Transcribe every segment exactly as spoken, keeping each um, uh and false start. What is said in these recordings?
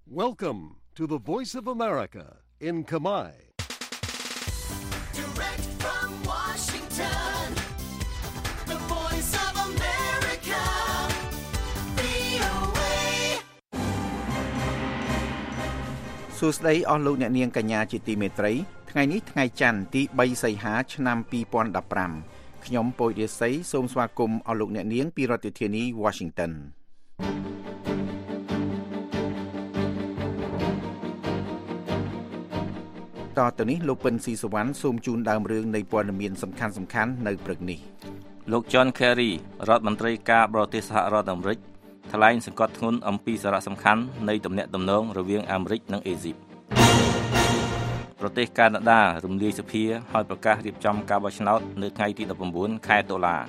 Welcome to the Voice of America in Khmer. Direct from Washington, the Voice of America, វី អូ เอសួស្តីអស់លោកអ្នកនាងកញ្ញាជាទីមេត្រីថ្ងៃនេះថ្ងៃច័ន្ទទី3សីហាឆ្នាំពីរពាន់ដប់ប្រាំខ្ញុំពូចរាសីសូមស្វាគមន៍អស់លោកអ្នកនាងពីរដ្ឋធានី Washington តទៅនេះលោកពិនស៊ីសវណ្ណសូមជូនដើមរឿងនៃព័ត៌មានសំខាន់ៗនៅព្រឹកនេះលោក John Kerry រដ្ឋមន្ត្រីការបរទេសសហរដ្ឋអាមេរិកថ្លែងសង្កត់ធ្ងន់អំពីសារៈសំខាន់នៃទំនាក់ទំនងរវាងអាមេរិកនិងអេស៊ីបប្រទេសកាណាដារំលាយសភាហើយប្រកាសរៀបចំការបោះឆ្នោតនៅថ្ងៃទីដប់ប្រាំបួនខែតុលា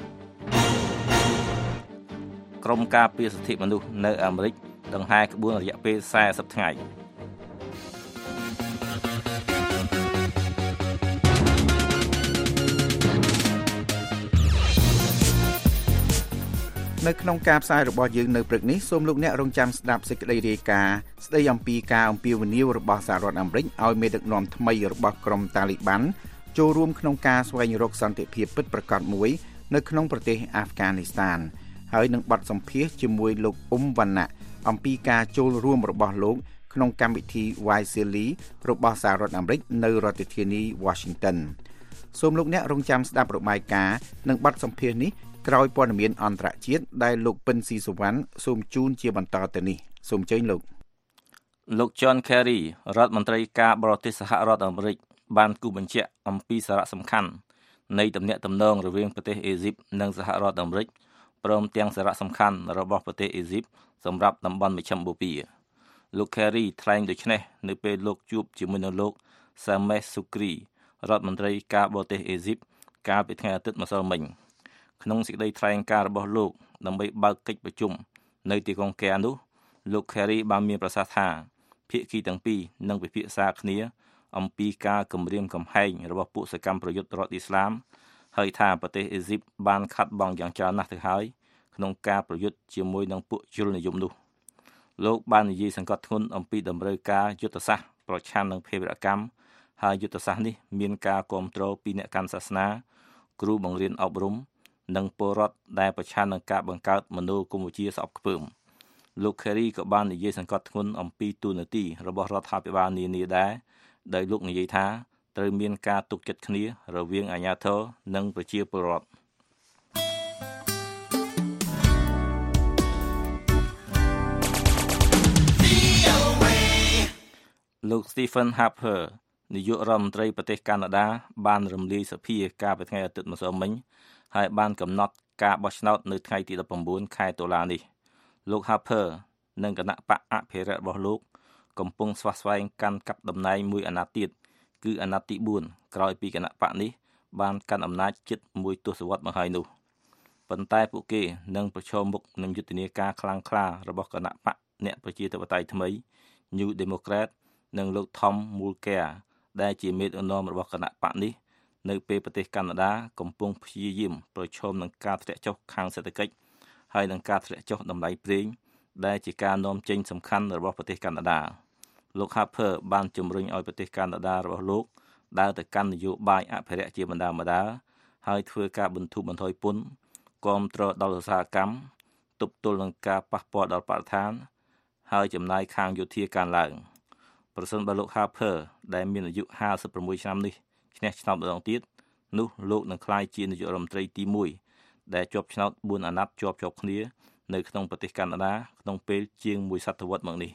ក្រមការពារសិទ្ធិមនុស្សនៅអាមេរិកដង្ហែក្បួនរយៈពេលសែសិបថ្ងៃនៅក្នុងការផ្សាយរបស់យើងនៅព្រឹកនេះសូមលោកអ្នករងចាំស្ដាប់សេចក្តីរាយការណ៍ស្ដីអំពីការអំពាវនាវរបស់សហរដ្ឋអាមេរិកឲ្យមេដឹកនាំថ្មីរបស់ក្រុមតាលីប៊ាន់ចូលរួមក្នុងការស្វែងរកសន្តិភាពពិតប្រាកដមួយនៅក្នុងប្រទេសអាហ្វហ្គានីស្ថានហើយនឹងបទសម្ភាសន៍ជាមួយលោកអ៊ុំវណ្ណៈអំពីការចូលរួមរបស់លោកក្នុងកម្មវិធី Wisely របស់សហរដ្ឋអាមេរិកនៅរដ្ឋធានី Washington សូមលោកអ្នករងចាំស្ដាប់របាយការណ៍និងបទសម្ភាសន៍នេះក្រោយព័ត៌មានអន្តរជាតិដែលលោកពិនស៊ីសវណ្ណសូមជូនជាបន្តទៅនេះសូមអញ្ជើញលោកលោក John Kerry រដ្ឋមន្ត្រីការបរទេសសហរដ្ឋអាមេរិកបានគូបញ្ជាក់អំពីសារៈសំខាន់នៃទំនាក់ទំនងរវាងប្រទេសអេស៊ីបនិងសហរដ្ឋអាមេរិកព្រមទាំងសារៈសំខាន់របស់ប្រទេសអេស៊ីបសម្រាប់តំបន់មជ្ឈិមបូព៌ាលោក Kerry ថ្លែងដូចនេះនៅពេលលោកជួបជាមួយនឹងលោក Sameh Shoukry រដ្ឋមន្ត្រីការបរទេសអេស៊ីបកាលពីថ្ងៃអាទិត្យម្សិលមិញក្នុងសេចក្តីថ្លែងការណ៍របស់លោកដើម្បីបើកកិច្ចប្រជុំនៅទីក្រុងកែនោះលោក Kerry បានមានប្រសាសន៍ថាភាគីទាំងពីរនឹងពិភាក្សាគ្នាអំពីការគំរាមកំហែងរបស់ពួកសកម្មប្រយុទ្ធរដ្ឋអ៊ីស្លាមហើយថាប្រទេសអេស៊ីបបានខាត់បងយ៉ាងច្រើនណាស់ទៅហើយក្នុងការប្រយុទ្ធជាមួយនឹងពួកយល់និយមនោះលោកបាននិយាយសង្កត់ធ្ងន់អំពីតម្រូវការយុទ្ធសាស្ត្រប្រឆាំងនឹងភេរវកម្មហើយយុទ្ធសាស្ត្រនេះមានការគាំទ្រពីអ្នកកាន់សាសនាគ្រូបង្រៀនអប់រំនិងពលរដ្ឋដែលប្រឆាំងនឹងការបង្កើតមនោគមវិជ្ជាស្អប់ខ្ពើមលោក Kerry ក៏បាននិយាយសង្កត់ធ្ងន់អំពីទូនាទីរបស់រដ្ឋាភិបាលនានាដែរដោយលោកនិយាយថាត្រូវមានការទុកចិត្តគ្នារវាងអាជ្ញាធរនិងប្រជាពលរដ្ឋលោក Stephen Harper នាយករដ្ឋមន្ត្រីប្រទេសកាណាដាបានរំលាយសភាកាលពីថ្ងៃអាទិត្យម្សិលមិញហើយបានកំណត់ការបោះឆ្នោតនៅថ្ងៃទីដប់ប្រាំបួនខែតុលានេះលោក Harper និងគណៈបកអភិរក្សរបស់លោកកំពុងស្វាស្វែងកាន់កាប់តំណែងមួយអាណត្តិទៀតគឺអាណត្តិទីបួនក្រោយពីគណៈបកនេះបានកាន់អំណាចជិតមួយទសវត្សរ៍មកហើយនោះប៉ុន្តែពួកគេនឹងប្រឈមមុខនឹងយុទ្ធនាការខ្លាំងក្លារបស់គណៈបកអ្នកប្រជាធិបតេយ្យថ្មី New Democrat និងលោក Tom Mulcair ដែលជាមេដឹកនាំរបស់គណៈបកនេះនៅពេលប្រទេសកាណាដាកំពុងព្យាយាមប្រឈមនឹងការធ្លាក់ចុះខាងសេដ្ឋកិច្ចហើយនឹងការធ្លាក់ចុះតម្លៃប្រេងដែលជាការនាំចេញសំខាន់របស់ប្រទេសកាណាដាលោក Harper បានជំរុញឲ្យប្រទេសកាណាដារបស់លោកដើរទៅកាន់នយោបាយអភិរក្សជាបណ្ដាបណ្ដាហើយធ្វើការបន្ធូរបន្ថយពន្ធគាំទ្រដល់ឧស្សាហកម្មទប់ទល់នឹងការប៉ះពាល់ដល់បរិស្ថានហើយចំណាយខាងយោធាកើនឡើងប្រសិនបើលោក Harper ដែលមានអាយុห้าสิบหกឆ្នាំនេះឈ្នះឆ្នោតម្ដងទៀតនោះលោកនឹងក្លាយជានាយករដ្ឋមន្ត្រីទីមួយដែលជាប់ឆ្នោតបួនអាណត្តិជាប់ជាប់គ្នានៅក្នុងប្រទេសកាណាដាក្នុងពេលជាងមួយសតវត្សរ៍មកនេះ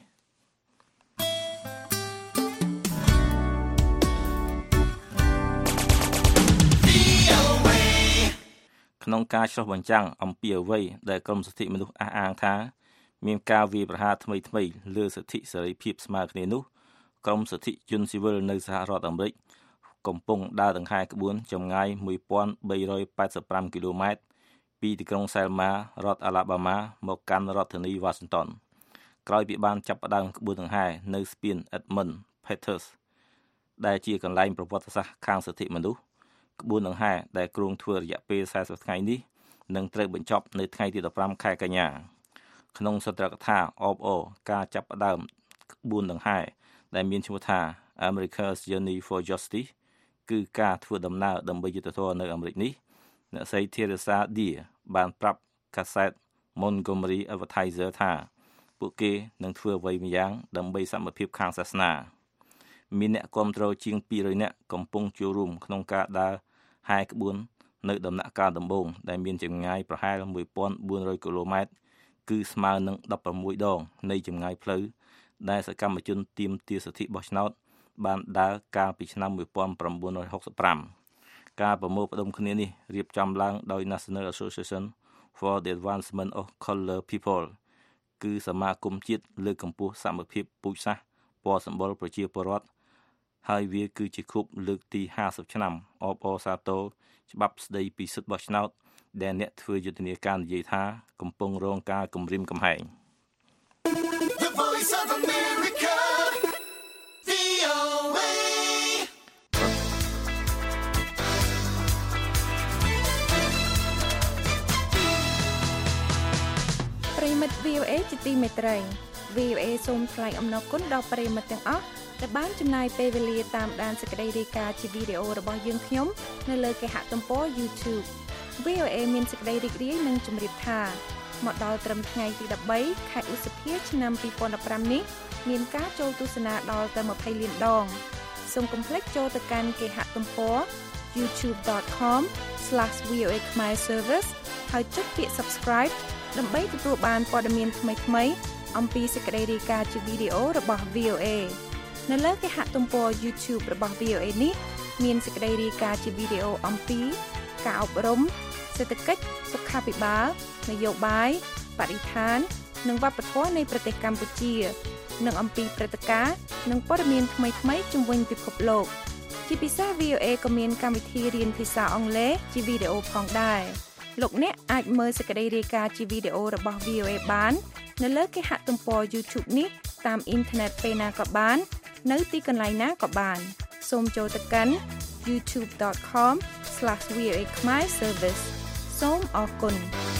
ក្នុងការឆ្លុះបញ្ចាំងអំពីអ្វីដែលក្រមសិទ្ធិមនុស្សអះអាងថាមានការវាយប្រហារថ្មីថ្មីលើសិទ្ធិសេរីភាពស្មើគ្នានោះក្រមសិទ្ធិជនស៊ីវិលនៅសហរដ្ឋអាមេរិកកំពុងដើរដង្ហែក្បួនចម្ងាយមួយពាន់បីរយប៉ែតសិបប្រាំគីឡូម៉ែត្រពីទីក្រុង Selma រដ្ឋ Alabama មកកាន់រដ្ឋធានី Washington ក្រោយពីបានចាប់ផ្ដើមក្បួនដង្ហែនៅស្ពាន Edmund Pettus ដែលជាកន្លែងប្រវត្តិសាស្ត្រខាងសិទ្ធិមនុស្សក្បួនដង្ហែដែលគ្រោងធ្វើរយៈពេលសែសិបថ្ងៃនេះនឹងត្រូវបញ្ចប់នៅថ្ងៃទីដប់ប្រាំខែកញ្ញាក្នុងសន្ទរកថាអបអរការចាប់ផ្ដើមក្បួនដង្ហែដែលមានឈ្មោះថា America's Journey for Justice គឺការធ្វើដំណើរដើម្បីយុត្តិធម៌នៅអាមេរិកនេះអ្នកស្រី Teresa Dia បានប្រាប់កាសែត Montgomery Advertiser ថាពួកគេនឹងធ្វើអ្វីម្យ៉ាងដើម្បីសមភាពខាងសាសនាមានអ្នកគាំទ្រជាងពីររយនាក់កំពុងចូលរួមក្នុងការដើរហែក្បួននៅដំណាក់កាលដំបូងដែលមានចម្ងាយប្រហែលmột nghìn bốn trămគីឡូម៉ែត្រគឺស្មើនឹងដប់ប្រាំមួយដងនៃចម្ងាយផ្លូវដែលសកម្មជនទាមទារសិទ្ធិបោះឆ្នោតបានដើរកាលពីឆ្នាំmột nghìn chín trăm sáu mươi lămការប្រមូលផ្ដុំគ្នានេះរៀបចំឡើងដោយ National Association for the Advancement of Colored People គឺសមាគមជាតិលើកកម្ពស់សមភាពពូជសាសន៍ពណ៌សម្បុរប្រជាពលរដ្ឋហើយវាគឺជាខួបលើកទីห้าสิบឆ្នាំអបអរសាទរច្បាប់ស្ដីពីសិទ្ធិបោះឆ្នោតដែលអ្នកធ្វើយុទ្ធនាការនិយាយថាកំពុងរងការគំរាមកំហែង The Voice of America វី អូ เอប្រិមិត្ត វី អូ เอ ជាទីមេត្រី វី អូ เอ សូមថ្លែងអំណរគុណដល់ប្រិមិត្តទាំងអស់ដែលបានចំណាយពេលវេលាតាមដានសេចក្តីរាយការណ៍ជាវីដេអូរបស់យើងខ្ញុំនៅលើគេហទំព័រ YouTube វី អូ เอ មានសេចក្តីរីករាយនឹងជម្រាបថាមកដល់ត្រឹមថ្ងៃទី13ខែឧសភាឆ្នាំពីរពាន់ដប់ប្រាំនេះមានការចូលទស្សនាដល់ទៅยี่สิบលានដងសូមកុំភ្លេចចូលទៅកាន់គេហទំព័រ youtube dot com slash v o a khmer service ហើយចុចពាក្យ Subscribe ដើម្បីទទួលបានព័ត៌មានថ្មីៗអំពីសេចក្តីរាយការណ៍ជាវីដេអូរបស់ វី អូ เอ នៅលើគេហទំព័រ YouTube របស់ វី អូ เอ នេះមានសេចក្តីរាយការណ៍ជាវីដេអូអំពីការអប់រំសេដ្ឋកិច្ចសុខាភិបាលនយោបាយបរិស្ថាននិងវប្បធម៌នៃប្រទេសកម្ពុជានិងអំពីព្រឹត្តិការណ៍និងព័ត៌មានថ្មីៗជុំវិញពិភពលោកជាពិសេស វី អូ เอ ក៏មានកម្មវិធីរៀនភាសាអង់គ្លេសជាវីដេអូផងដែរលោកអ្នកអាចមើលសេចក្តីរាយការណ៍ជាវីដេអូរបស់ វី អូ เอ បាននៅលើគេហទំព័រ YouTube នេះតាមអ៊ីនធឺណិតពេលណាក៏បាននៅទីកន្លែងណាក៏បានសូមចូលទៅកាន់ youtube dot com slash v o a khmer service សូមអរគុណ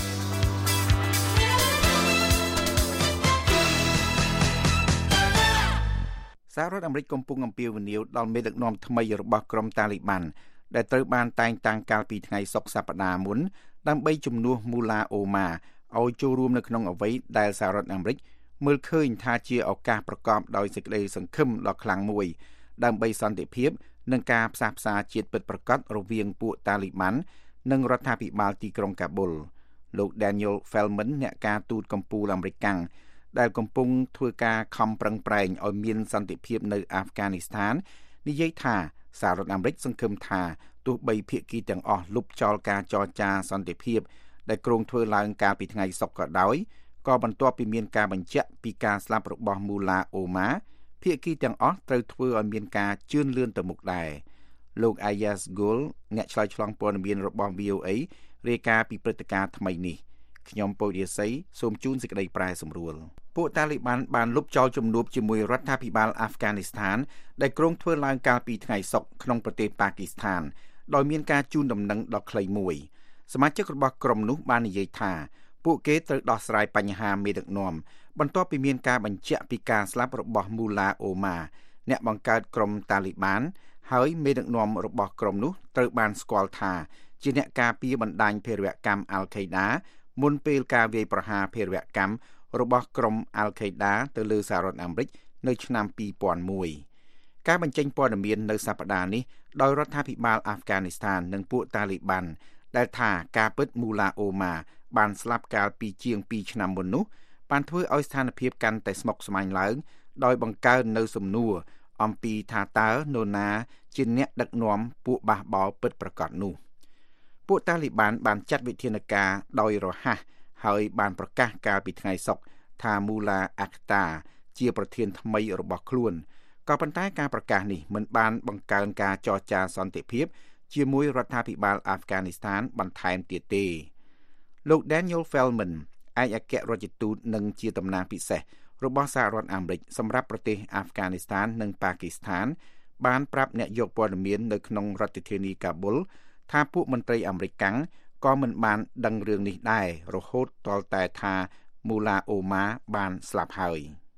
សហរដ្ឋអាមេរិកកំពុងអំពាវនាវដល់មេដឹកនាំថ្មីរបស់ក្រុមតាលីបានដែលត្រូវបានតែងតាំងកាលពីថ្ងៃសុក្រសប្តាហ៍មុនដើម្បីជំនួសមូឡាអូម៉ាឲ្យចូលរួមនៅក្នុងអ្វីដែលសហរដ្ឋអាមេរិកមើលឃើញថាជាឱកាសប្រកបដោយសេចក្តីសង្ឃឹមដ៏ខ្លាំងមួយដើម្បីសន្តិភាពនិងការផ្សះផ្សាជាតិពិតប្រាកដរវាងពួកតាលីបាននិងរដ្ឋាភិបាលទីក្រុងកាប៊ុលលោក Daniel Feldman អ្នកការទូតកម្ពុជាអាមេរិកដែលកំពុងធ្វើការខំប្រឹងប្រែងឲ្យមានសន្តិភាពនៅអាហ្វហ្គានីស្ថាននិយាយថាសហរដ្ឋអាមេរិកសង្ឃឹមថាទោះបីភាគីទាំងអស់លុបចោលការចរចាសន្តិភាពដែលគ្រោងធ្វើឡើងកាលពីថ្ងៃសុក្រក៏ដោយក៏បន្ទាប់ពីមានការបញ្ជាក់ពីការស្លាប់របស់មូឡាអូម៉ាភាគីទាំងអស់ត្រូវធ្វើឲ្យមានការជឿនលឿនទៅមុខដែរលោក Ayaz Gul អ្នកឆ្លើយឆ្លងព័ត៌មានរបស់ វី អូ เอ រាយការណ៍ពីព្រឹត្តិការណ៍ថ្មីនេះខ្ញុំពូរិយស័យសូមជូនសេចក្តីប្រែសម្រួលពួកតាលីបានបានលុបចោលជំនួបជាមួយរដ្ឋាភិបាលអាហ្វហ្គានីស្ថានដែលគ្រោងធ្វើឡើងកាលពីថ្ងៃសុក្រក្នុងប្រទេសប៉ាគីស្ថានដោយមានការជូនដំណឹងដ៏ខ្លីមួយសមាជិករបស់ក្រុមនោះបាននិយាយថាពួកគេត្រូវដោះស្រាយបញ្ហាមេដឹកនាំបន្ទាប់ពីមានការបញ្ជាក់ពីការស្លាប់របស់មូឡាអូម៉ាអ្នកបង្កើតក្រុមតាលីបានហើយមេដឹកនាំរបស់ក្រុមនោះត្រូវបានស្គាល់ថាជាអ្នកការពារបណ្ដាញភេរវកម្មអាល់ខេដាមុនពេលការវាយប្រហារភេរវកម្មរបស់ក្រុមអាល់ខេដាទៅលើសហរដ្ឋអាមេរិកនៅឆ្នាំពីរពាន់មួយការបញ្ចេញព័ត៌មាននៅសប្តាហ៍នេះដោយរដ្ឋាភិបាលអាហ្វហ្គានីស្ថាននិងពួកតាលីបានដែលថាការពិតមូឡាអូម៉ាបានស្លាប់កាលពីជាងពីរឆ្នាំមុននោះបានធ្វើឲ្យស្ថានភាពកាន់តែស្មុគស្មាញឡើងដោយបង្កើននៅសំណួរអំពីថាតើនរណាជាអ្នកដឹកនាំពួកបះបោរពិតប្រាកដនោះពួកតាលីបានបានចាត់វិធានការដោយរហ័សហើយបានប្រកាសកាលពីថ្ងៃសុក្រថាមូឡាអាខ្តាជាប្រធានថ្មីរបស់ខ្លួនក៏ប៉ុន្តែការប្រកាសនេះមិនបានបង្កើនការចរចាសន្តិភាពជាមួយរដ្ឋាភិបាលអាហ្វហ្គានីស្ថានបន្ថែមទៀតទេលោក Daniel Feldman ឯកអគ្គរដ្ឋទូតនិងជាតំណាងពិសេសរបស់សហរដ្ឋអាមេរិកសម្រាប់ប្រទេសអាហ្វហ្គានីស្ថាននិងប៉ាគីស្ថានបានប្រាប់អ្នកយកព័ត៌មាននៅក្នុងរដ្ឋធានីកាប៊ុលថាពួកមន្ត្រីអាមេរិកកាំងក៏មិនបានដឹងរឿងនេះដែររហូតទាល់តែថាមូឡាអូម៉ាបានស្លាប់ហើយ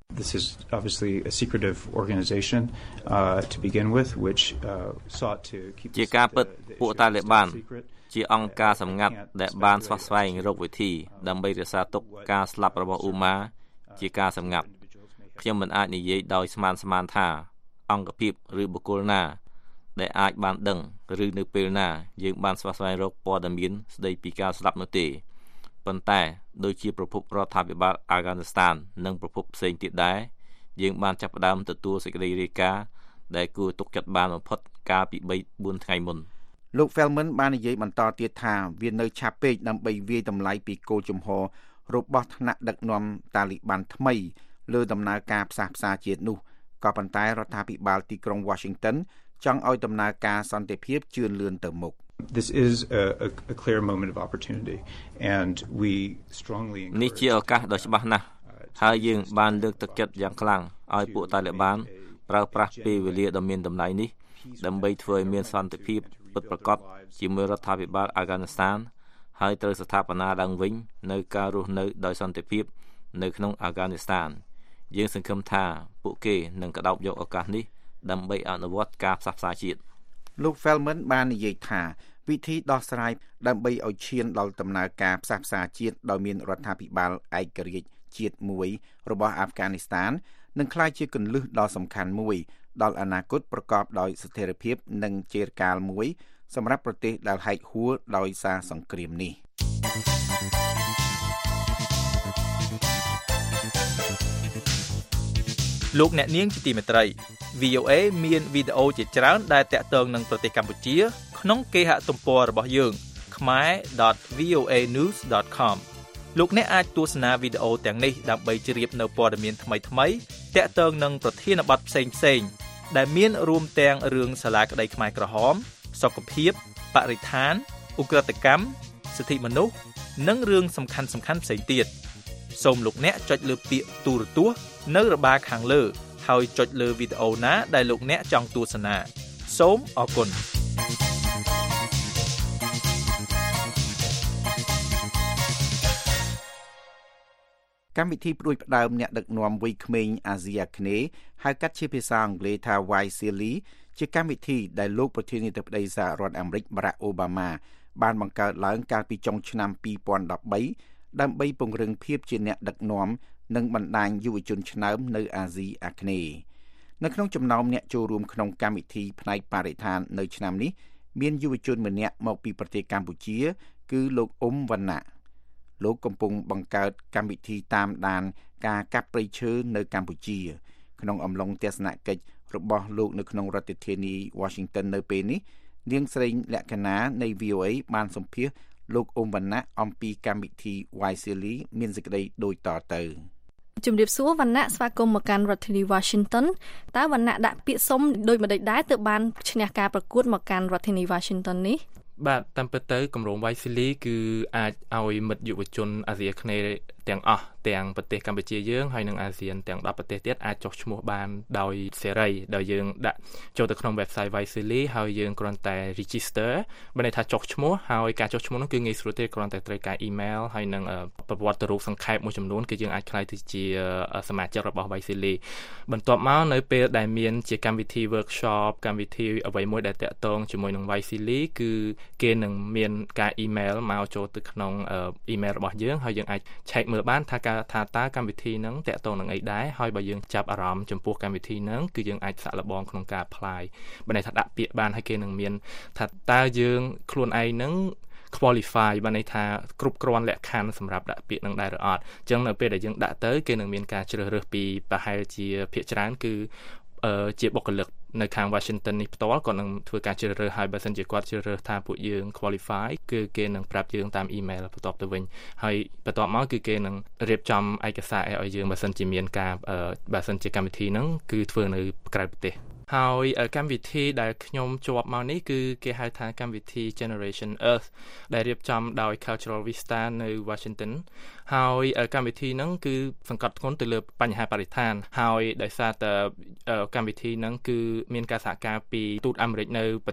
This is obviously a secretive organization uh, to begin with, which uh, sought to keep the, the, the Taliban secret. ជាអង្គការសម្ងាត់ដែលបានស្វះស្វែងរកវិធីដើម្បីរក្សាទុកការស្លាប់របស់អ៊ូម៉ាជាការសម្ងាត់ខ្ញុំមិនអាចនិយាយដោយស្មានស្មានថាអង្គភាពឬបុគ្គលណាដែលអាចបានដឹងឬនៅពេលណាយើងបានស្វះស្វែងរកព័ត៌មានស្ដីពីការស្លាប់នោះទេប៉ុន្តែដូចជាប្រភពរដ្ឋាភិបាលអាហ្គានីស្ថាននិងប្រភពផ្សេងទៀតដែរយើងបានចាប់ផ្ដើមទទួលសេចក្តីរាយការណ៍ដែលគួរទុកចិត្តបានបំផុតកាលពី 3 4 ថ្ងៃមុនលោក Feldman បាននិយាយបន្តទៀតថាវានៅឆាប់ពេកដើម្បីវាយតម្លៃពីគោលជំហររបស់ថ្នាក់ដឹកនាំតាលីបានថ្មីលើដំណើរការផ្សះផ្សាជាតិនោះក៏ប៉ុន្តែរដ្ឋាភិបាលទីក្រុង Washington ចង់ឲ្យដំណើរការសន្តិភាពជឿនលឿនទៅមុខ This is a, a, a clear moment of opportunity and we strongly នេះជាឱកាសដ៏ច្បាស់ណាស់ហើយយើងបានលើកទឹកចិត្តយ៉ាងខ្លាំងឲ្យពួកតាលីបានប្រើប្រាស់ពេលវេលាដ៏មានតម្លៃនេះដើម្បីធ្វើឲ្យមានសន្តិភាពពិតប្រាកដជាមួយរដ្ឋាភិបាលអាហ្គានីស្ថានហើយត្រូវស្ថាបនាឡើងវិញនៅការរស់នៅដោយសន្តិភាពនៅក្នុងអាហ្គានីស្ថានយើងសង្ឃឹមថាពួកគេនឹងក្តោបយកឱកាសនេះដើម្បីអនុវត្តការផ្សះផ្សាជាតិលោក Feldman បាននិយាយថាវិធីដោះស្រាយដើម្បីឲ្យឈានដល់ដំណើរការផ្សះផ្សាជាតិដោយមានរដ្ឋាភិបាលឯករាជ្យជាតិមួយរបស់អាហ្វហ្គានីស្ថាននឹងក្លាយជាគន្លឹះដ៏សំខាន់មួយដល់អនាគតប្រកបដោយស្ថិរភាពនិងជាកាលមួយសម្រាប់ប្រទេសដែលហែកហួរដោយសារសង្គ្រាមនេះលោកអ្នកនាងជាទីមេត្រី វី អូ เอ មានវីដេអូជាច្រើនដែលតាក់ទងនឹងប្រទេសកម្ពុជាក្នុងគេហទំព័ររបស់យើង khmer dot v o a news dot com លោកអ្នកអាចទស្សនាវីដេអូទាំងនេះដើម្បីជ្រាបនៅព័ត៌មានថ្មីៗតាក់ទងនឹងប្រធានបទផ្សេងៗដែលមានរួមទាំងរឿងសាលាក្តីខ្មែរក្រហមសុខភាពបរិស្ថានឧក្រិដ្ឋកម្មសិទ្ធិមនុស្សនិងរឿងសំខាន់ៗផ្សេងទៀតសូមលោកអ្នកចុចលើពាក្យទូរទស្សន៍នៅរបារខាងលើហើយចុចលើវីដេអូណាដែលលោកអ្នកចង់ទស្សនាសូមអរគុណកម្មវិធីព្រួយផ្ដើមអ្នកដឹកនាំវ័យក្មេងអាស៊ីអាគ្នេយ៍ហៅកាត់ជាភាសាអង់គ្លេសថា Y Series ជាកម្មវិធីដែលលោកប្រធានាធិបតីសហរដ្ឋអាមេរិក Barack Obama បានបង្កើតឡើងកាលពីចុងឆ្នាំពីរពាន់ដប់បីដើម្បីពង្រឹងភាពជាអ្នកដឹកនាំនិងបណ្ដាញយុវជនឆ្នើមនៅអាស៊ីអាគ្នេយ៍នៅក្នុងចំណោមអ្នកចូលរួមក្នុងកម្មវិធីផ្នែកបរិស្ថាននៅឆ្នាំនេះមានយុវជនម្នាក់មកពីប្រទេសកម្ពុជាគឺលោកអ៊ុំវណ្ណៈលោកកំពុងបង្កើតកម្មវិធីតាមដានការកាប់ព្រៃឈើនៅកម្ពុជាក្នុងអំឡុងទស្សនកិច្ចរបស់លោកនៅក្នុងរដ្ឋធានី Washington នៅពេលនេះនាងស្រីលក្ខណានៃ វី អូ เอ បានសម្ភាសន៍លោកអ៊ុំវណ្ណៈអំពីកម្មវិធី Y Series មានសេចក្តីដូចតទៅជំរាបសួរវណ្ណៈស្វាគមន៍មកកាន់រដ្ឋធានី Washington តើវណ្ណៈដាក់ពាក្យសុំដោយម្ដេចដែរទើបបានឈ្នះការប្រកួតមកកាន់រដ្ឋធានី Washington នេះបាទតាមពិតទៅគម្រោង Y Series គឺអាចឲ្យមិត្តយុវជនអាស៊ីអាគ្នេយ៍ទាំងអស់ទាំងប្រទេសកម្ពុជាយើងហើយនិងអាស៊ានទាំងដប់ប្រទេសទៀតអាចចុះឈ្មោះបានដោយសេរីដោយយើងដាក់ចូលទៅក្នុង website Y Series ហើយយើងគ្រាន់តែ register បានន័យថាចុះឈ្មោះហើយការចុះឈ្មោះនោះគឺងាយស្រួលទេគ្រាន់តែត្រូវការ email ហើយនិងប្រវត្តិរូបសង្ខេបមួយចំនួនគឺយើងអាចក្លាយទៅជាសមាជិករបស់ Y Series បន្ទាប់មកនៅពេលដែលមានជាកម្មវិធី workshop កម្មវិធីអ្វីមួយដែលតាក់ទងជាមួយនឹង Y Series គឺគេនឹងមានការ email មកចូលទៅក្នុង email របស់យើងហើយយើងអាច check មើលបានថាការថាតើកម្មវិធីហ្នឹងតាក់ទងនឹងអីដែរហើយបើយើងចាប់អារម្មណ៍ចំពោះកម្មវិធីហ្នឹងគឺយើងអាចសាក់លបងក្នុងការ apply បើន័យថាដាក់ពាក្យបានហើយគេនឹងមានថាតើយើងខ្លួនឯងហ្នឹង qualify បានន័យថាគ្រប់គ្រាន់លក្ខខណ្ឌសម្រាប់ដាក់ពាក្យនឹងដែរឬអត់អញ្ចឹងនៅពេលដែលយើងដាក់ទៅគេនឹងមានការជ្រើសរើសពីប្រហែលជាភាគច្រើនគឺជាបុគ្គលិកនៅខាង Washington នេះផ្ទាល់គាត់នឹងធ្វើការជ្រើសរើសហើយបើសិនជាគាត់ជ្រើសរើសថាពួកយើង qualify គឺគេនឹងប្រាប់យើងតាម email បន្ទាប់ទៅវិញហើយបន្ទាប់មកគឺគេនឹងរៀបចំឯកសារឲ្យយើងបើសិនជាមានការបើសិនជាកម្មវិធីហ្នឹងគឺធ្វើនៅក្រៅប្រទេសហើយកម្មវិធីដែលខ្ញុំជាប់មកនេះគឺគេហៅថាកម្មវិធី Generation Earth ដែលរៀបចំដោយ Cultural Vista នៅ Washington ហើយកម្មវិធីហ្នឹងគឺសង្កត់ធ្ងន់ទៅលើបញ្ហាបរិស្ថានហើយដោយសារតែកម្មវិធីហ្នឹងគឺមានការសហការពីទូតអាមេរិកនៅប្រទេស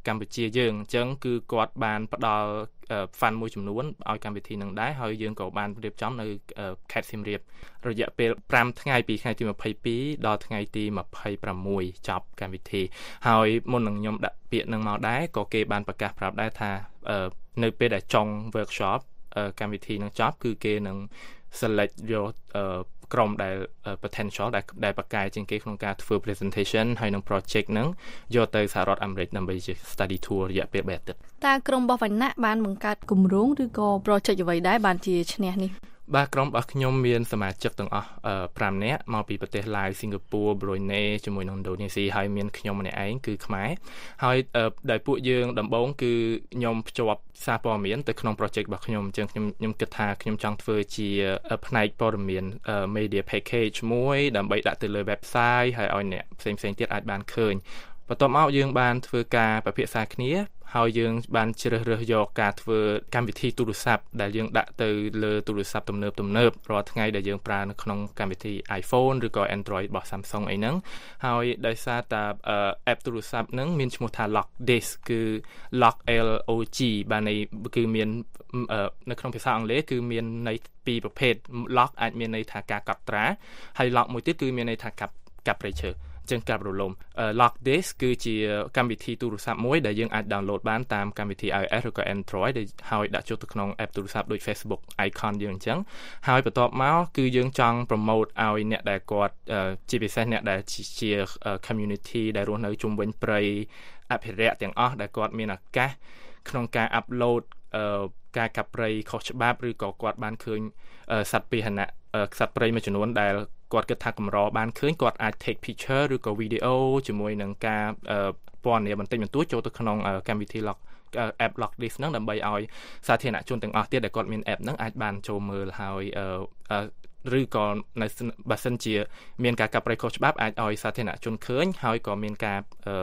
កម្ពុជាយើងអញ្ចឹងគឺគាត់បានផ្ដល់ fund មួយចំនួនឲ្យកម្មវិធីនឹងដែរហើយយើងក៏បានរៀបចំនៅខេត្តសៀមរាបរយៈពេលfiveថ្ងៃពីថ្ងៃទីtwenty-twoដល់ថ្ងៃទីtwenty-sixចប់កម្មវិធីហើយមុននឹងខ្ញុំដាក់ពាក្យនឹងមកដែរក៏គេបានប្រកាសប្រាប់ដែរថានៅពេលដែលចុង workshop កម្មវិធីនឹងចប់គឺគេនឹង select យកក្រុមដែល potential ដែលដែលបកកែជាងគេក្នុងការធ្វើ presentation ហើយនឹង project ហ្នឹងយកទៅសហរដ្ឋអាមេរិកដើម្បីជា study tour រយៈពេលបីអាទិត្យតើក្រុមរបស់វណ្ណៈបានបង្កើតគម្រោងឬក៏ project អ្វីដែរបានជាឈ្នះនេះបាទក្រុមរបស់ខ្ញុំមានសមាជិកទាំងអស់fiveនាក់មកពីប្រទេសឡាវសិង្ហបុរី Brunei ជាមួយនឹងឥណ្ឌូនេស៊ីហើយមានខ្ញុំម្នាក់ឯងគឺខ្មែរហើយដែលពួកយើងដំបូងគឺខ្ញុំភ្ជាប់សារព័ត៌មានទៅក្នុង project របស់ខ្ញុំអញ្ចឹងខ្ញុំខ្ញុំគិតថាខ្ញុំចង់ធ្វើជាផ្នែកព័ត៌មាន media package មួយដើម្បីដាក់ទៅលើ website ហើយឲ្យអ្នកផ្សេងផ្សេងទៀតអាចបានឃើញបន្ទាប់មកយើងបានធ្វើការពិភាក្សាគ្នាហើយយើងបានជ្រើសរើសយកការធ្វើកម្មវិធីទូរស័ព្ទដែលយើងដាក់ទៅលើទូរស័ព្ទទំនើបទំនើបរាល់ថ្ងៃដែលយើងប្រើនៅក្នុងកម្មវិធី iPhone ឬក៏ Android របស់ Samsung អីហ្នឹងហើយដោយសារតែ app ទូរស័ព្ទហ្នឹងមានឈ្មោះថា Lock This គឺ Lock L O G បានន័យគឺមាននៅក្នុងភាសាអង់គ្លេសគឺមានន័យពីរប្រភេទ Lock អាចមានន័យថាការកត់ត្រាហើយ Lock មួយទៀតគឺមានន័យថាកាប់កាប់ព្រៃឈើចឹងកាប់រលំ Lock This គឺជាកម្មវិធីទូរស័ព្ទមួយដែលយើងអាច download បានតាមកម្មវិធី iOS ឬក៏ Android ហើយដាក់ចូលទៅក្នុង app ទូរស័ព្ទដូច Facebook icon យើងអញ្ចឹងហើយបន្ទាប់មកគឺយើងចង់ promote ឲ្យអ្នកដែលគាត់ជាពិសេសអ្នកដែលជា community ដែលរស់នៅជុំវិញព្រៃអភិរក្សទាំងអស់ដែលគាត់មានឱកាសក្នុងការ upload ការកាប់ព្រៃខុសច្បាប់ឬក៏គាត់បានឃើញសត្វពាហនៈសត្វព្រៃមួយចំនួនដែលគាត់គិតថាកម្របានឃើញគាត់អាច take picture ឬក៏ video ជាមួយនឹងការពណ៌នាបន្តិចបន្តួចចូលទៅក្នុងកម្មវិធី lock app lock this ហ្នឹងដើម្បីឲ្យសាធារណជនទាំងអស់ទៀតដែលគាត់មាន app ហ្នឹងអាចបានចូលមើលហើយឬក៏នៅបើសិនជាមានការកាប់ព្រៃខុសច្បាប់អាចឲ្យសាធារណជនឃើញហើយក៏មានការ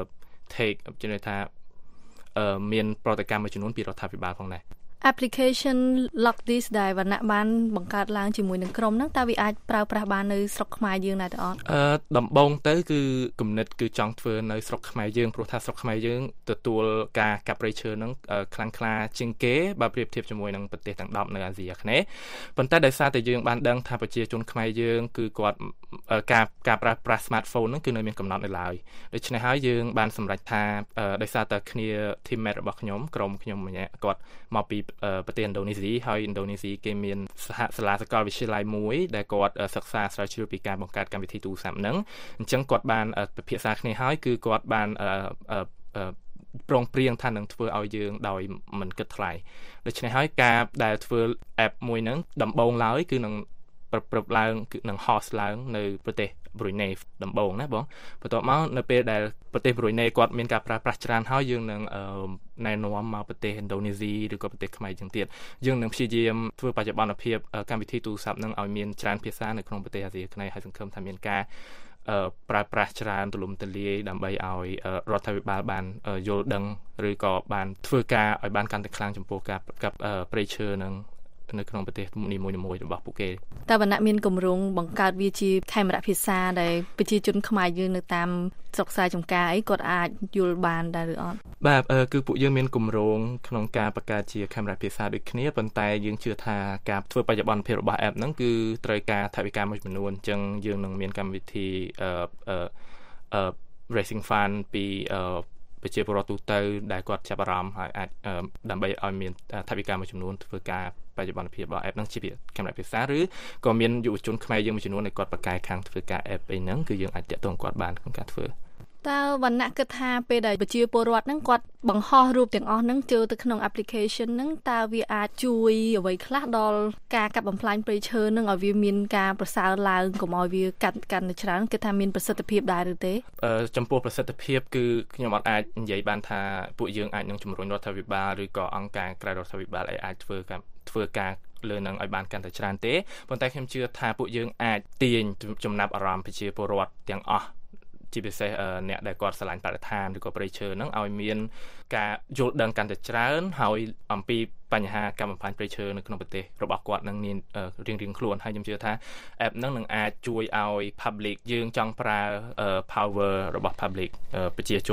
take ជាន័យថាមានប្រតិកម្មមួយចំនួនពីរដ្ឋាភិបាលផងដែរ application Lock This ដែលវណ្ណៈបានបង្កើតឡើងជាមួយនឹងក្រុមហ្នឹងតើវាអាចប្រើប្រាស់បាននៅស្រុកខ្មែរយើងដែរទេអត់អឺដំបូងទៅគឺគំនិតគឺចង់ធ្វើនៅស្រុកខ្មែរយើងព្រោះថាស្រុកខ្មែរយើងទទួលការកាប់ព្រៃឈើហ្នឹងខ្លាំងក្លាជាងគេបើប្រៀបធៀបជាមួយនឹងប្រទេសទាំងtenនៅអាស៊ីអាគ្នេយ៍ប៉ុន្តែដោយសារតែយើងបានដឹងថាប្រជាជនខ្មែរយើងគឺគាត់ការការប្រើប្រាស់ smartphone ហ្នឹងគឺនៅមានកំណត់នៅឡើយដូច្នេះហើយយើងបានសម្រេចថាដោយសារតែគ្នា teammate របស់ខ្ញុំក្រុមខ្ញុំម្នាក់គាត់មកពីប្រទេសឥណ្ឌូនេស៊ីហើយឥណ្ឌូនេស៊ីគេមានសហសាលាសាកលវិទ្យាល័យមួយដែលគាត់សិក្សាស្រាវជ្រាវពីការបង្កើតកម្មវិធីទូរស័ព្ទហ្នឹងអញ្ចឹងគាត់បានពិភាក្សាគ្នាហើយគឺគាត់បានប្រងព្រៀងថានឹងធ្វើឲ្យយើងដោយមិនគិតថ្លៃដូច្នេះហើយការដែលធ្វើ app មួយហ្នឹងដំបូងឡើយគឺនឹងប្រព្រឹត្តឡើងគឺនឹង host ឡើងនៅប្រទេស Brunei ដំបូងណាបងបន្ទាប់មកនៅពេលដែលប្រទេស Brunei គាត់មានការប្រើប្រាស់ច្រើនហើយយើងនឹងណែនាំមកប្រទេសឥណ្ឌូនេស៊ីឬក៏ប្រទេសខ្មែរចឹងទៀតយើងនឹងព្យាយាមធ្វើបច្ចុប្បន្នភាពកម្មវិធីទូរស័ព្ទនឹងឲ្យមានច្រើនភាសានៅក្នុងប្រទេសអាស៊ីអាគ្នេយ៍ហើយសង្ឃឹមថាមានការប្រើប្រាស់ច្រើនទូលំទូលាយដើម្បីឲ្យរដ្ឋាភិបាលបានយល់ដឹងឬក៏បានធ្វើការឲ្យបានកាន់តែខ្លាំងចំពោះការកាប់ព្រៃឈើនឹងនៅក្នុងប្រទេសនីមួយៗរបស់ពួកគេតើវណ្ណៈមានគម្រោងបង្កើតវាជាខេមរៈភាសាដែលប្រជាជនខ្មែរយើងនៅតាមស្រុកស្រែចម្ការអីគាត់អាចយល់បានដែរឬអត់បាទគឺពួកយើងមានគម្រោងក្នុងការបង្កើតជាខេមរៈភាសាដូចគ្នាប៉ុន្តែយើងជឿថាការធ្វើបច្ចុប្បន្នភាពរបស់ app ហ្នឹងគឺត្រូវការថវិកាមួយចំនួនអញ្ចឹងយើងនឹងមានកម្មវិធីអឺអឺ raising fund ពីអឺប្រជាពលរដ្ឋទូទៅដែលគាត់ចាប់អារម្មណ៍ហើយអាចដើម្បីឲ្យមានថវិកាមួយចំនួនធ្វើការបច្ចុប្បន្នភាពរបស់ app ហ្នឹងជាខេមរៈភាសាឬក៏មានយុវជនខ្មែរយើងមួយចំនួនដែលគាត់បកកែខាងធ្វើការ app អីហ្នឹងគឺយើងអាចតាក់ទងគាត់បានក្នុងការធ្វើតើវណ្ណៈគិតថាពេលដែលប្រជាពលរដ្ឋហ្នឹងគាត់បង្ហោះរូបទាំងអស់ហ្នឹងចូលទៅក្នុង application ហ្នឹងតើវាអាចជួយអ្វីខ្លះដល់ការកាប់បំផ្លាញព្រៃឈើហ្នឹងឲ្យវាមានការប្រសើរឡើងកុំឲ្យវាកាត់កាន់តែច្រើនគិតថាមានប្រសិទ្ធភាពដែរឬទេអឺចំពោះប្រសិទ្ធភាពគឺខ្ញុំអត់អាចនិយាយបានថាពួកយើងអាចនឹងជំរុញរដ្ឋាភិបាលឬក៏អង្គការក្រៅរដ្ឋាភិបាលឲ្យអាចធ្វើការធ្វើការលើនឹងឲ្យបានកាន់តែច្រើនទេប៉ុន្តែខ្ញុំជឿថាពួកយើងអាចទាញចំណាប់អារម្មណ៍ប្រជាពលរដ្ឋទាំងអស់ជាពិសេសអ្នកដែលគាត់ស្រឡាញ់បរិស្ថានឬក៏ព្រៃឈើហ្នឹងឲ្យមានការយល់ដឹងកាន់តែច្រើនហើយអំពីបញ្ហាការបំផ្លាញព្រៃឈើនៅក្នុងប្រទេសរបស់គាត់នឹងមានរៀងៗខ្លួនហើយខ្ញុំជឿថា app ហ្នឹងនឹងអាចជួយឲ្យ public យើងចង់ប្រើ power របស់ public ប្រជាជន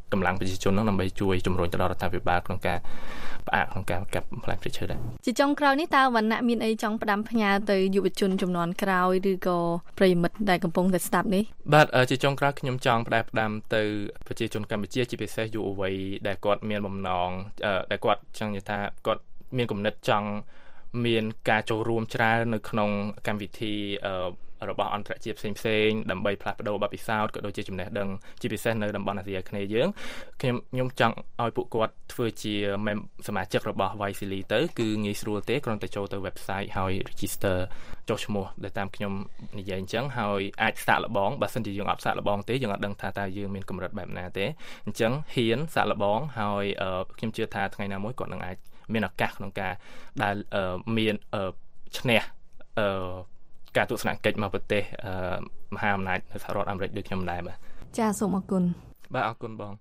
កម្លាំងប្រជាជនហ្នឹងដើម្បីជួយជំរុញទៅដល់រដ្ឋាភិបាលក្នុងការផ្អាកក្នុងការកាប់បំផ្លាញព្រៃឈើដែរជាចុងក្រោយនេះតើវណ្ណៈមានអីចង់ផ្ដាំផ្ញើទៅយុវជនជំនាន់ក្រោយឬក៏ប្រិយមិត្តដែលកំពុងតែស្ដាប់នេះបាទជាចុងក្រោយខ្ញុំចង់ផ្ដាំផ្ដាំទៅប្រជាជនកម្ពុជាជាពិសេសយុវវ័យដែលគាត់មានបំណងដែលគាត់ចង់និយាយថាគាត់មានគំនិតចង់មានការចូលរួមច្រើននៅក្នុងកម្មវិធីរបស់អន្តរជាតិផ្សេងផ្សេងដើម្បីផ្លាស់ប្ដូរបទពិសោធន៍ក៏ដូចជាចំណេះដឹងជាពិសេសនៅតំបន់អាស៊ីអាគ្នេយ៍យើងខ្ញុំខ្ញុំចង់ឲ្យពួកគាត់ធ្វើជាសមាជិករបស់ Vaisili ទៅគឺងាយស្រួលទេគ្រាន់តែចូលទៅ website ហើយ register ចុះឈ្មោះដែលតាមខ្ញុំនិយាយអញ្ចឹងហើយអាចសាកល្បងបើសិនជាយើងអត់សាកល្បងទេយើងអត់ដឹងថាតើយើងមានកម្រិតបែបណាទេអញ្ចឹងហ៊ានសាកល្បងហើយខ្ញុំជឿថាថ្ងៃណាមួយគាត់នឹងអាចមានឱកាសក្នុងការដែលមានឈ្នះការទស្សនកិច្ចមកប្រទេសមហាអំណាចនៅសហរដ្ឋអាមេរិកដូចខ្ញុំដែរបាទចាសូមអរគុណបាទអរគុណបង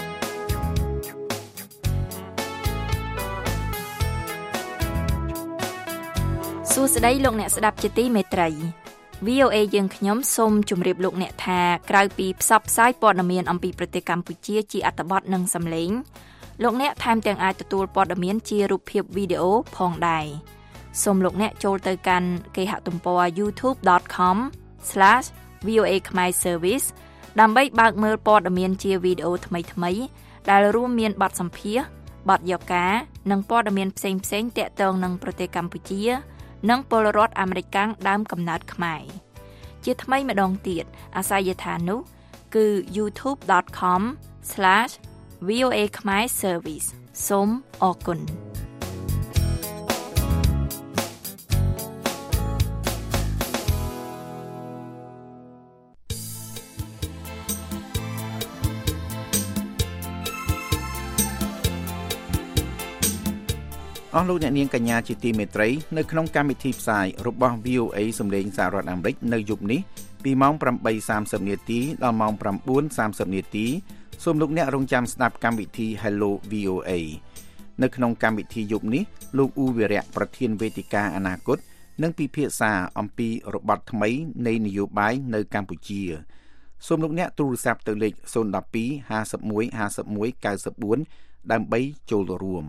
សួស្តីលោកអ្នកស្ដាប់ជាទីមេត្រី វី អូ เอ យើងខ្ញុំសូមជម្រាបលោកអ្នកថាក្រៅពីផ្សព្វផ្សាយព័ត៌មានអំពីប្រទេសកម្ពុជាជាអត្ថបទនិងសំឡេងលោកអ្នកថែមទាំងអាចទទួលព័ត៌មានជារូបភាពវីដេអូផងដែរសូមលោកអ្នកចូលទៅកាន់គេហទំព័រ ยูทูบ ដត com ស្លាស វី អូ เอ Khmer Service ដើម្បីបើកមើលព័ត៌មានជាវីដេអូថ្មីៗដែលរួមមានបទសម្ភាសន៍បទយកការនិងព័ត៌មានផ្សេងៗទាក់ទងនឹងប្រទេសកម្ពុជានិងពលរដ្ឋអាមេរិកកាំងដើមកំណើតខ្មែរជាថ្មីម្ដងទៀតអាសយដ្ឋាននោះគឺ ยูทูบ ដត com ស្លាស វី អូ เอ Khmer Service សូមអរគុណអស់លោកអ្នកនាងកញ្ញាជាទីមេត្រីនៅក្នុងកម្មវិធីផ្សាយរបស់ វី អូ เอ សំឡេងសហរដ្ឋអាមេរិកនៅយប់នេះពីម៉ោង ប្រាំបីសាមសិប នាទីដល់ម៉ោង ប្រាំបួនសាមសិប នាទីសូមលោកអ្នករងចាំស្ដាប់កម្មវិធី Hello វី អូ เอ នៅក្នុងកម្មវិធីយប់នេះលោកអ៊ូវីរៈប្រធានវេទិកាអនាគតនឹងពិភាក្សាអំពីរបបថ្មីនៃនយោបាយនៅកម្ពុជាសូមលោកអ្នកទូរស័ព្ទទៅលេខ ศูนย์ หนึ่ง สอง ห้า หนึ่ง ห้า หนึ่ง เก้า สี่ ដើម្បីចូលរួម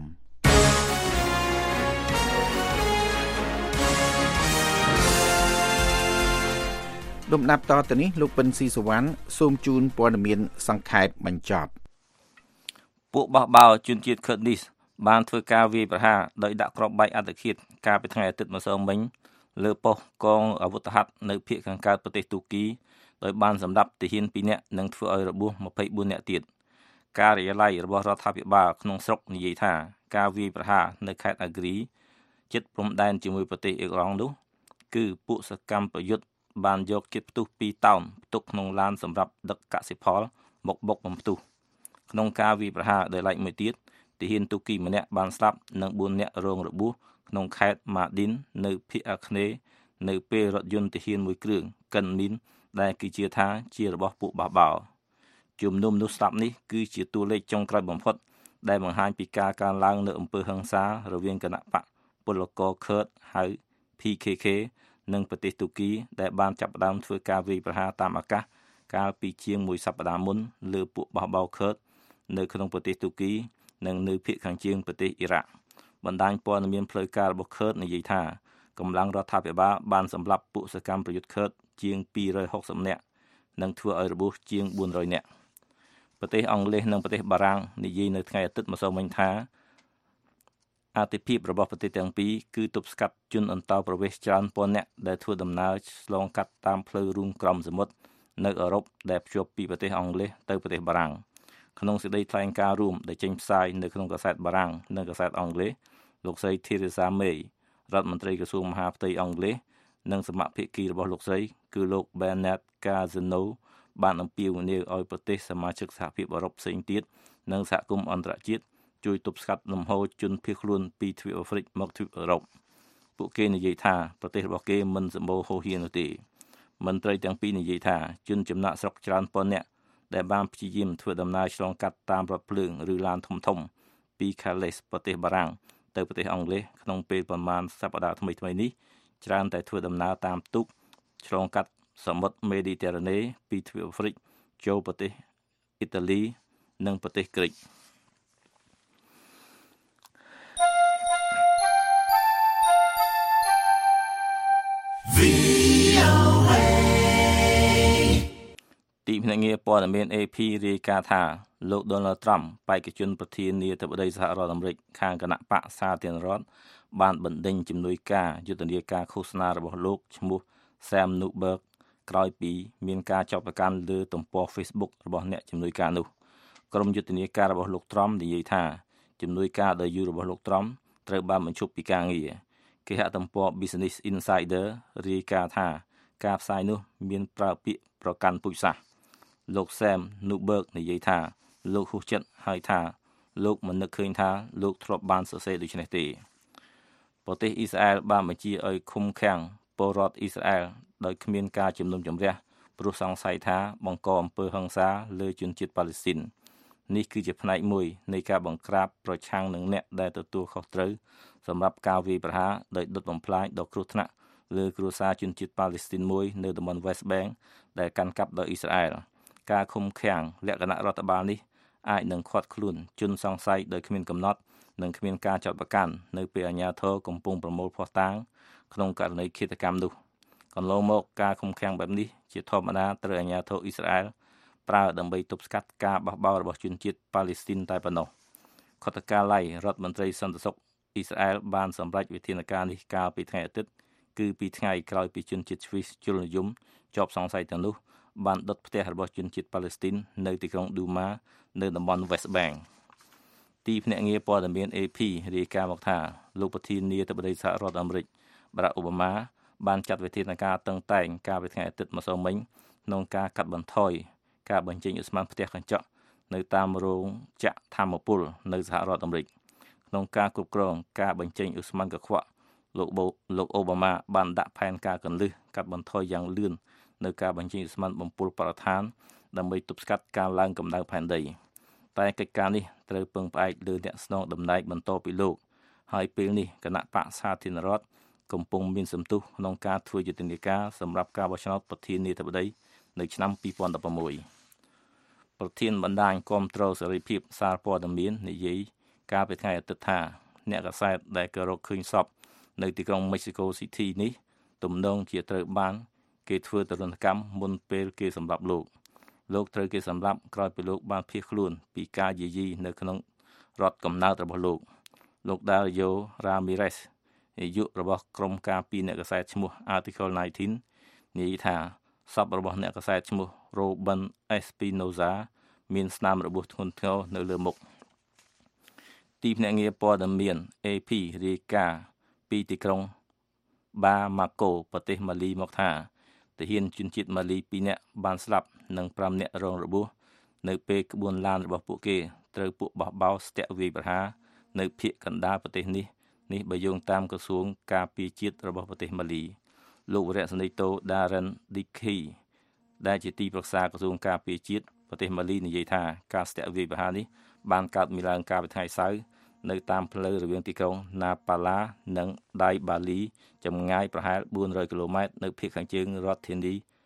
លំដាប់តទៅនេះលោកពិនស៊ីសវណ្ណសូមជូនព័ត៌មានសង្ខេបបញ្ចប់ពួកបោះបោជនជាតិខឺតនីសបានធ្វើការវាយប្រហារដោយដាក់គ្រាប់បែកអត្តឃាតកាលពីថ្ងៃអាទិត្យម្សិលមិញលើប៉ុស្តិ៍កងអាវុធហត្ថនៅភាគខាងកើតប្រទេសទូគីដោយបានសម្លាប់ទាហានពីរនាក់និងធ្វើឲ្យរបួសម្ភៃបួននាក់ទៀតការិយាល័យរបស់រដ្ឋាភិបាលក្នុងស្រុកនិយាយថាការវាយប្រហារនៅខេត្តអាគ្រីជិតព្រំដែនជាមួយប្រទេសអ៊ីរ៉ង់នោះគឺពួកសកម្មប្រយុទ្ធបានយកជាតិផ្ទុះពីរតោនផ្ទុកក្នុងឡានសម្រាប់ដឹកកសិផលមកបុកបំផ្ទុះក្នុងការវាយប្រហារដោយឡែកមួយទៀតទាហានទូគីម្នាក់បានស្លាប់និងបួននាក់រងរបួសក្នុងខេត្តម៉ាឌីននៅភាគអាគ្នេយ៍នៅពេលរថយន្តទាហានមួយគ្រឿងកិនមីនដែលគេជឿថាជារបស់ពួកបះបោជំនុំនោះស្លាប់នេះគឺជាតួលេខចុងក្រោយបំផុតដែលបង្ហាញពីការកើនឡើងនៅអំពើហិង្សារវាងគណបកពលករខឺតហៅ ភី ខេ ខេ និងប្រទេសទូគីដែលបានចាប់ផ្ដើមធ្វើការវាយប្រហារតាមអាកាសកាលពីជាងមួយសប្តាហ៍មុនលើពួកបះបោខឺតនៅក្នុងប្រទេសទូគីនិងនៅភាគខាងជើងប្រទេសអ៊ីរ៉ាក់បណ្ដាញព័ត៌មានផ្លូវការរបស់ខឺតនិយាយថាកម្លាំងរដ្ឋាភិបាលបានសម្លាប់ពួកសកម្មប្រយុទ្ធខឺតជាងពីររយហុកសិបនាក់និងធ្វើឲ្យរបួសជាងបួនរយនាក់ប្រទេសអង់គ្លេសនិងប្រទេសបារាំងនិយាយនៅថ្ងៃអាទិត្យម្សិលមិញថាអតិភិបរបស់ប្រទេសទាំងពីរគឺទប់ស្កាត់ជនអន្តោប្រវេសន៍ច្រើនពាន់នាក់ដែលធ្វើដំណើរឆ្លងកាត់តាមផ្លូវរួមក្រំសមុទ្រនៅអឺរ៉ុបដែលភ្ជាប់ពីប្រទេសអង់គ្លេសទៅប្រទេសបារាំងក្នុងសេចក្តីថ្លែងការណ៍រួមដែលចេញផ្សាយនៅក្នុងកាសែតបារាំងនិងកាសែតអង់គ្លេសលោកស្រី Theresa May រដ្ឋមន្ត្រីក្រសួងមហាផ្ទៃអង់គ្លេសនិងសមាភិកីរបស់លោកស្រីគឺលោក Bernard Cazeneuve បានអំពាវនាវឲ្យប្រទេសសមាជិកសហភាពអឺរ៉ុបផ្សេងទៀតនិងសហគមន៍អន្តរជាតិជួយទប់ស្កាត់លំហូរជនភៀសខ្លួនពីទ្វីបអាហ្វ្រិកមកទ្វីបអឺរ៉ុបពួកគេនិយាយថាប្រទេសរបស់គេមិនសម្បូរហូរហៀនោះទេមន្ត្រីទាំងពីរនិយាយថាជនចំណាក់ស្រុកច្រើនពាន់នាក់ដែលបានព្យាយាមធ្វើដំណើរឆ្លងកាត់តាមរថភ្លើងឬឡានធំៗពី Calais ប្រទេសបារាំងទៅប្រទេសអង់គ្លេសក្នុងពេលប្រមាណសប្តាហ៍ថ្មីៗនេះច្រើនតែធ្វើដំណើរតាមទូកឆ្លងកាត់សមុទ្រមេឌីទែរ៉ាណេពីទ្វីបអាហ្វ្រិកចូលប្រទេសអ៊ីតាលីនិងប្រទេសក្រិកទីភ្នាក់ងារព័ត៌មាន A P រាយការណ៍ថាលោក Donald Trump បេក្ខជនប្រធានាធិបតីសហរដ្ឋអាមេរិកខាងគណៈបកសាធារណរដ្ឋបានបណ្ដេញជំនួយការយុទ្ធនាការឃោសនារបស់លោកឈ្មោះ Sam Newberg ក្រោយពីមានការចាប់ប្រកាន់លើទំព័រ Facebook របស់អ្នកជំនួយការនោះក្រុមយុទ្ធនាការរបស់លោក Trump និយាយថាជំនួយការដ៏យូររបស់លោក Trump ត្រូវបានបញ្ឈប់ពីការងារគេហទំព័រ Business Insider រាយការណ៍ថាការផ្សាយនោះមានប្រើពាក្យប្រកាន់ពូជសាសន៍លោក Sam Newberg និយាយថាលោកហ៊ូចិត្តហើយថាលោកមិននឹកឃើញថាលោកធ្លាប់បានសរសេរដូច្នេះទេប្រទេសអ៊ីស្រាអែលបានបញ្ជាឲ្យឃុំឃាំងពលរដ្ឋអ៊ីស្រាអែលដោយគ្មានការជំនុំជម្រះព្រោះសង្ស័យថាបង្កអំពើហិង្សាលើជនជាតិប៉ាឡេស្ទីននេះគឺជាផ្នែកមួយនៃការបង្ក្រាបប្រឆាំងនឹងអ្នកដែលទទួលខុសត្រូវសម្រាប់ការវាយប្រហារដោយដុតបំផ្លាញដ៏គ្រោះថ្នាក់លើគ្រួសារជនជាតិប៉ាឡេស្ទីនមួយនៅតំបន់ West Bank ដែលកាន់កាប់ដោយអ៊ីស្រាអែលការឃុំឃាំងលក្ខណៈរដ្ឋបាលនេះអាចនឹងឃាត់ខ្លួនជនសង្ស័យដោយគ្មានកំណត់និងគ្មានការចាត់បង្កាន់នៅពេលអាជ្ញាធរកំពុងប្រមូលភស្តុតាងក្នុងករណីឃាតកម្មនោះកន្លងមកការឃុំឃាំងបែបនេះជាធម្មតាត្រូវអាជ្ញាធរអ៊ីស្រាអែលប្រើដើម្បីទប់ស្កាត់ការបះបោររបស់ជនជាតិប៉ាឡេស្ទីនតែប៉ុណ្ណោះខុទ្ទកាល័យរដ្ឋមន្ត្រីសន្តិសុខអ៊ីស្រាអែលបានសម្រេចវិធានការនេះកាលពីថ្ងៃអាទិត្យគឺពីថ្ងៃក្រោយពីជនជាតិស្វីសជលនិយមជាប់សង្ស័យទាំងនោះបានដុតផ្ទះរបស់ជនជាតិប៉ាឡេស្ទីននៅទីក្រុង Duma នៅតំបន់ West Bank ទីភ្នាក់ងារព័ត៌មាន A P រាយការណ៍មកថាលោកប្រធានាធិបតីសហរដ្ឋអាមេរិក Barack Obama បានចាត់វិធានការតឹងតែងកាលពីថ្ងៃអាទិត្យម្សិលមិញក្នុងការកាត់បន្ថយការបញ្ចេញឧស្ម័នផ្ទះកញ្ចក់នៅតាមរោងចក្រថាមពលនៅសហរដ្ឋអាមេរិកក្នុងការគ្រប់គ្រងការបញ្ចេញឧស្ម័នកខ្វក់លោកលោកអូបាម៉ាបានដាក់ផែនការកន្លឹះកាត់បន្ថយយ៉ាងលឿននៅការបញ្ចេញឧស្ម័នបំពុលបរិស្ថានដើម្បីទប់ស្កាត់ការឡើងកម្ដៅផែនដីតែកិច្ចការនេះត្រូវពឹងផ្អែកលើអ្នកស្នងតំណែងបន្តពីលោកហើយពេលនេះគណៈបកសាធារណរដ្ឋកំពុងមានសន្ទុះក្នុងការធ្វើយុទ្ធនាការសម្រាប់ការបោះឆ្នោតប្រធានាធិបតីនៅឆ្នាំពីរពាន់ដប់ប្រាំមួយប្រធានបណ្ដាញគាំទ្រសេរីភាពសារព័ត៌មាននិយាយកាលពីថ្ងៃអាទិត្យថាអ្នកកាសែតដែលក៏រកឃើញសពនៅទីក្រុង Mexico City នេះទំនងជាត្រូវបានគេធ្វើទរណកម្មមុនពេលគេសម្លាប់លោកលោកត្រូវគេសម្លាប់ក្រោយពីលោកបានភៀសខ្លួនពីការយាយីនៅក្នុងរដ្ឋកំណើតរបស់លោកលោក Dario Ramirez នាយករបស់ក្រុមការពារអ្នកកាសែតឈ្មោះ Article ដប់ប្រាំ9និយាយថាសពរបស់អ្នកកាសែតឈ្មោះ Robin Espinoza មានស្នាមរបួសធ្ងន់ធ្ងរនៅលើមុខទីភ្នាក់ងារព័ត៌មាន A P រាយការណ៍ពីទីក្រុង Bamako ប្រទេសម៉ាលីមកថាទាហានជនជាតិម៉ាលីពីរនាក់បានស្លាប់និងប្រាំនាក់រងរបួសនៅពេលក្បួនឡានរបស់ពួកគេត្រូវពួកបះបោរស្ទាក់វាយប្រហារនៅភូមិកណ្ដាលប្រទេសនេះនេះបើយោងតាមក្រសួងការពារជាតិរបស់ប្រទេសម៉ាលីលោកវរៈសេនីតូ Darren Dickey ដែលជាទីប្រឹក្សាក្រសួងការពារជាតិប្រទេសម៉ាលីនិយាយថាការស្ទាក់វាយប្រហារនេះបានកើតមានឡើងកាលពីថ្ងៃសៅរ៍នៅតាមផ្លូវរវាងទីក្រុង Napala និង Daibali ចម្ងាយប្រហែលបួនរយគីឡូម៉ែត្រនៅភាគខាងជើងរដ្ឋធានី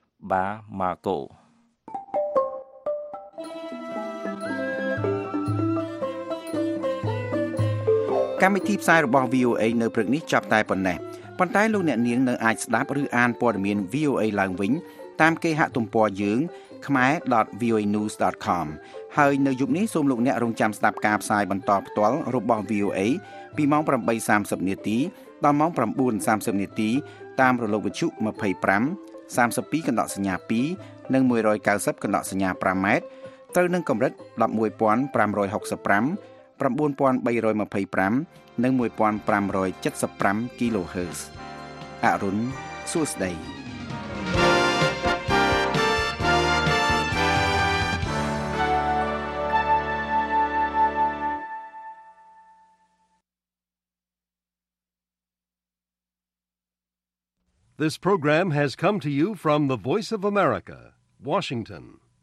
Bamako កម្មវិធីផ្សាយរបស់ V O A នៅព្រឹកនេះចាប់តែប៉ុណ្ណេះប៉ុន្តែលោកអ្នកនាងនៅអាចស្ដាប់ឬអានព័ត៌មាន V O A ឡើងវិញតាមគេហទំព័រយើង khmae dot v o a news dot com ហើយនៅយប់នេះសូមលោកអ្នករងចាំស្ដាប់ការផ្សាយបន្តផ្ទាល់របស់ V O A ពីម៉ោង ប្រាំបីសាមសិប នាទីដល់ម៉ោង ប្រាំបួនសាមសិប នាទីតាមរលកវិទ្យុ ម្ភៃប្រាំ សាមសិបពីរ កណ្ដកសញ្ញាពីរនិងមួយរយកៅសិបកណ្ដកសញ្ញាប្រាំម៉ែត្រត្រូវនឹងកម្រិត ដប់មួយពាន់ប្រាំរយហុកសិបប្រាំ ប្រាំបួនពាន់បីរយម្ភៃប្រាំ និងមួយពាន់ប្រាំរយседសិបប្រាំ គីឡូហឺត អរុនសួស្ដី This program has come to you from the Voice of America, Washington.